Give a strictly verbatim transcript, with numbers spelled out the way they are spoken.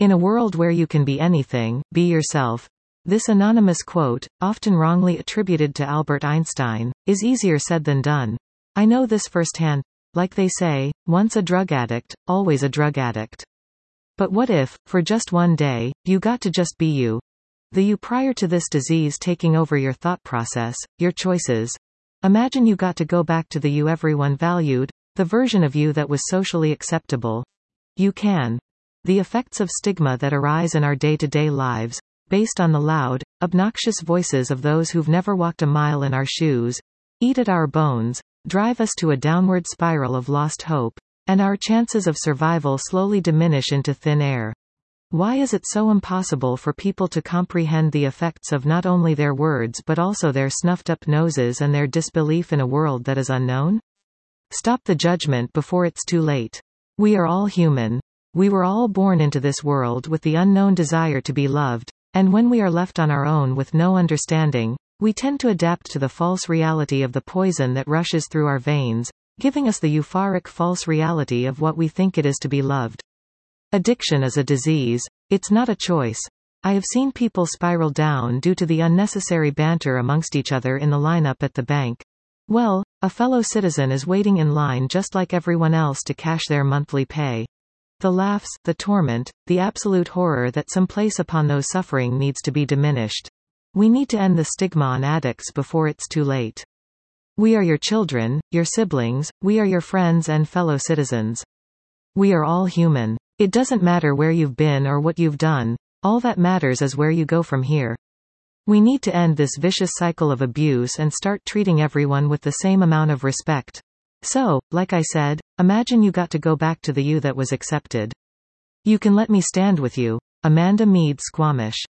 In a world where you can be anything, be yourself. This anonymous quote, often wrongly attributed to Albert Einstein, is easier said than done. I know this firsthand. Like they say, once a drug addict, always a drug addict. But what if, for just one day, you got to just be you? The you prior to this disease taking over your thought process, your choices. Imagine you got to go back to the you everyone valued, the version of you that was socially acceptable. You can. The effects of stigma that arise in our day-to-day lives, based on the loud, obnoxious voices of those who've never walked a mile in our shoes, eat at our bones, drive us to a downward spiral of lost hope, and our chances of survival slowly diminish into thin air. Why is it so impossible for people to comprehend the effects of not only their words but also their snuffed-up noses and their disbelief in a world that is unknown? Stop the judgment before it's too late. We are all human. We were all born into this world with the unknown desire to be loved, and when we are left on our own with no understanding, we tend to adapt to the false reality of the poison that rushes through our veins, giving us the euphoric false reality of what we think it is to be loved. Addiction is a disease. It's not a choice. I have seen people spiral down due to the unnecessary banter amongst each other in the lineup at the bank. Well, a fellow citizen is waiting in line just like everyone else to cash their monthly pay. The laughs, the torment, the absolute horror that some place upon those suffering needs to be diminished. We need to end the stigma on addicts before it's too late. We are your children, your siblings, we are your friends and fellow citizens. We are all human. It doesn't matter where you've been or what you've done, all that matters is where you go from here. We need to end this vicious cycle of abuse and start treating everyone with the same amount of respect. So, like I said, imagine you got to go back to the you that was accepted. You can let me stand with you. Amanda Mead Squamish.